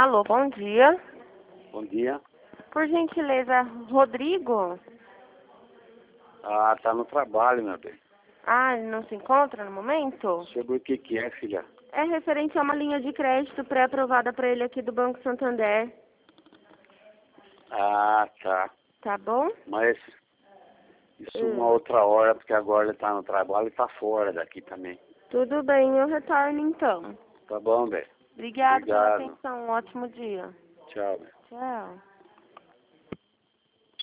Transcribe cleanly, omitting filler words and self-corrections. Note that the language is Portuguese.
Alô, bom dia. Bom dia. Por gentileza, Rodrigo? Ah, tá no trabalho, meu bem. Ah, ele não se encontra no momento? Sobre o que é, filha? É referente a uma linha de crédito pré-aprovada para ele aqui do Banco Santander. Ah, tá. Tá bom? Mas isso uma outra hora, porque agora ele tá no trabalho e tá fora daqui também. Tudo bem, eu retorno então. Tá bom, velho? Obrigada pela Obrigado. atenção, um ótimo dia. Tchau, velho. Tchau.